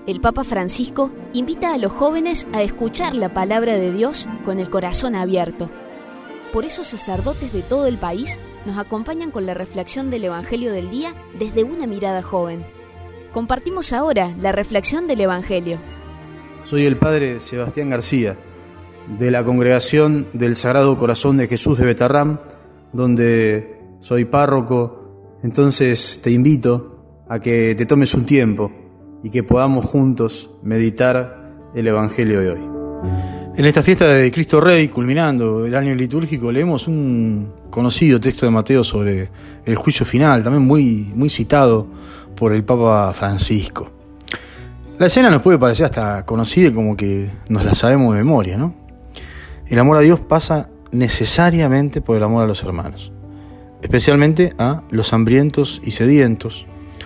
el Papa Francisco invita a los jóvenes a escuchar la palabra de Dios con el corazón abierto. Por eso sacerdotes de todo el país nos acompañan con la reflexión del Evangelio del día desde una mirada joven. Compartimos ahora la reflexión del Evangelio. Soy el Padre Sebastián García, de la Congregación del Sagrado Corazón de Jesús de Betarrám, donde soy párroco. Entonces te invito a que te tomes un tiempo y que podamos juntos meditar el Evangelio de hoy. En esta fiesta de Cristo Rey, culminando el año litúrgico, leemos un conocido texto de Mateo sobre el juicio final, también muy citado por el Papa Francisco. La escena nos puede parecer hasta conocida, como que nos la sabemos de memoria, ¿no? El amor a Dios pasa necesariamente por el amor a los hermanos, especialmente a los hambrientos y sedientos,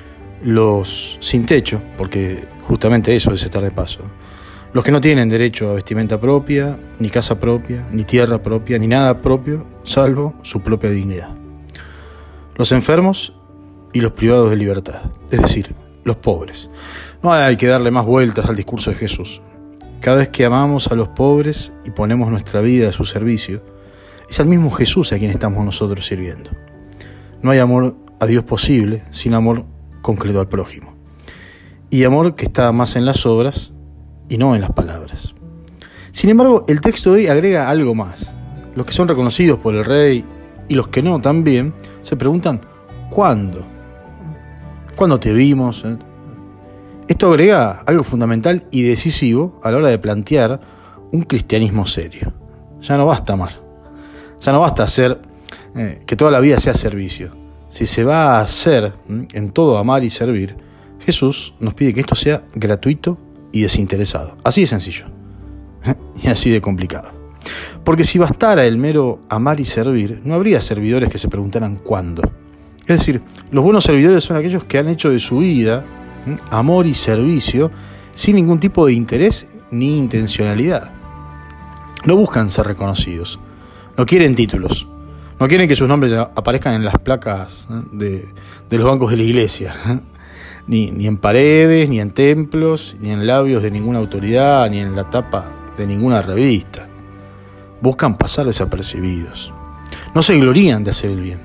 los sin techo, porque justamente eso es estar de paso, los que no tienen derecho a vestimenta propia, ni casa propia, ni tierra propia, ni nada propio, salvo su propia dignidad. Los enfermos y los privados de libertad, es decir, los pobres. No hay que darle más vueltas al discurso de Jesús. Cada vez que amamos a los pobres y ponemos nuestra vida a su servicio, es al mismo Jesús a quien estamos nosotros sirviendo. No hay amor a Dios posible sin amor concreto al prójimo. Y amor que está más en las obras y no en las palabras. Sin embargo, el texto de hoy agrega algo más. Los que son reconocidos por el Rey y los que no también se preguntan ¿cuándo? ¿Cuándo te vimos? Esto agrega algo fundamental y decisivo a la hora de plantear un cristianismo serio. Ya no basta amar. Ya no basta hacer que toda la vida sea servicio. Si se va a hacer en todo amar y servir, Jesús nos pide que esto sea gratuito y desinteresado. Así de sencillo y así de complicado. Porque si bastara el mero amar y servir, no habría servidores que se preguntaran cuándo. Es decir, los buenos servidores son aquellos que han hecho de su vida amor y servicio sin ningún tipo de interés ni intencionalidad. No buscan ser reconocidos, no quieren títulos, no quieren que sus nombres aparezcan en las placas de los bancos de la iglesia, ni en paredes, ni en templos, ni en labios de ninguna autoridad, ni en la tapa de ninguna revista. Buscan pasar desapercibidos. No se glorían de hacer el bien.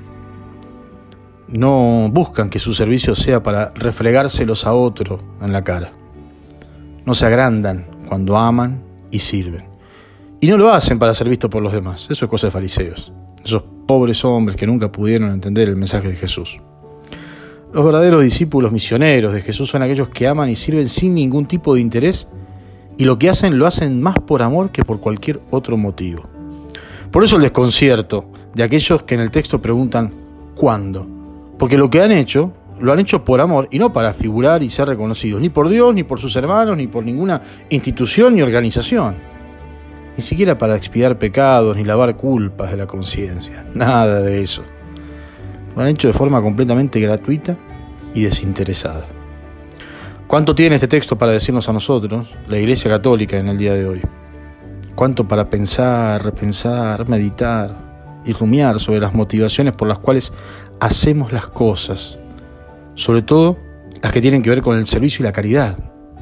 No buscan que su servicio sea para refregárselos a otro en la cara. No se agrandan cuando aman y sirven. Y no lo hacen para ser vistos por los demás. Eso es cosa de fariseos. Esos pobres hombres que nunca pudieron entender el mensaje de Jesús. Los verdaderos discípulos misioneros de Jesús son aquellos que aman y sirven sin ningún tipo de interés, y lo que hacen lo hacen más por amor que por cualquier otro motivo. Por eso el desconcierto de aquellos que en el texto preguntan ¿cuándo? Porque lo que han hecho, lo han hecho por amor y no para figurar y ser reconocidos, ni por Dios, ni por sus hermanos, ni por ninguna institución ni organización. Ni siquiera para expiar pecados, ni lavar culpas de la conciencia. Nada de eso. Lo han hecho de forma completamente gratuita y desinteresada. ¿Cuánto tiene este texto para decirnos a nosotros, la Iglesia Católica, en el día de hoy? ¿Cuánto para pensar, repensar, meditar y rumiar sobre las motivaciones por las cuales hacemos las cosas, sobre todo las que tienen que ver con el servicio y la caridad?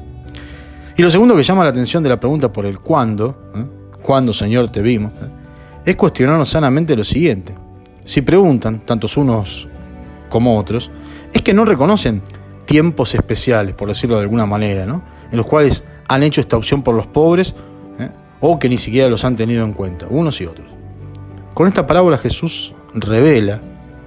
Y lo segundo que llama la atención de la pregunta por el cuándo, ¿cuándo, Señor, te vimos?, es cuestionarnos sanamente lo siguiente. Si preguntan, tantos unos como otros, es que no reconocen tiempos especiales, por decirlo de alguna manera, ¿no?, en los cuales han hecho esta opción por los pobres, o que ni siquiera los han tenido en cuenta, unos y otros. Con esta parábola Jesús revela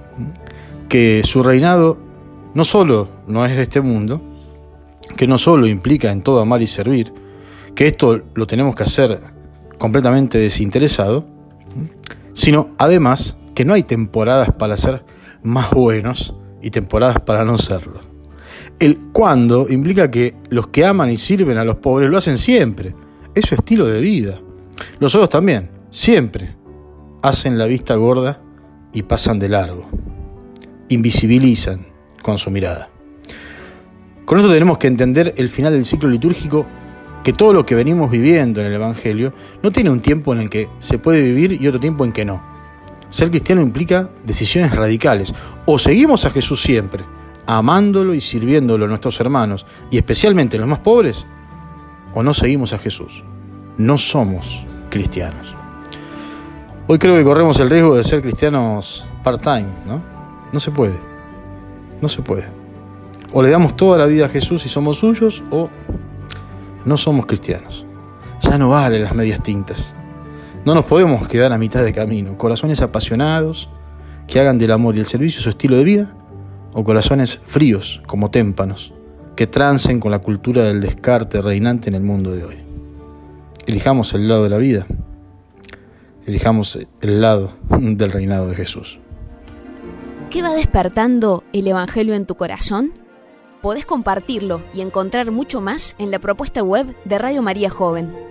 que su reinado no solo no es de este mundo, que no solo implica en todo amar y servir, que esto lo tenemos que hacer completamente desinteresado, sino además que no hay temporadas para ser más buenos y temporadas para no serlo. El cuándo implica que los que aman y sirven a los pobres lo hacen siempre. Es su estilo de vida. Los otros también, siempre, hacen la vista gorda y pasan de largo. Invisibilizan con su mirada. Con esto tenemos que entender el final del ciclo litúrgico, que todo lo que venimos viviendo en el Evangelio no tiene un tiempo en el que se puede vivir y otro tiempo en que no. Ser cristiano implica decisiones radicales. O seguimos a Jesús siempre, amándolo y sirviéndolo a nuestros hermanos, y especialmente los más pobres, o no seguimos a Jesús. No somos cristianos. Hoy creo que corremos el riesgo de ser cristianos part-time, ¿no? No se puede. No se puede. O le damos toda la vida a Jesús y somos suyos, o no somos cristianos. Ya no valen las medias tintas. No nos podemos quedar a mitad de camino. Corazones apasionados que hagan del amor y el servicio su estilo de vida, o corazones fríos como témpanos que trancen con la cultura del descarte reinante en el mundo de hoy. Elijamos el lado de la vida. Elijamos el lado del reinado de Jesús. ¿Qué va despertando el Evangelio en tu corazón? Podés compartirlo y encontrar mucho más en la propuesta web de Radio María Joven.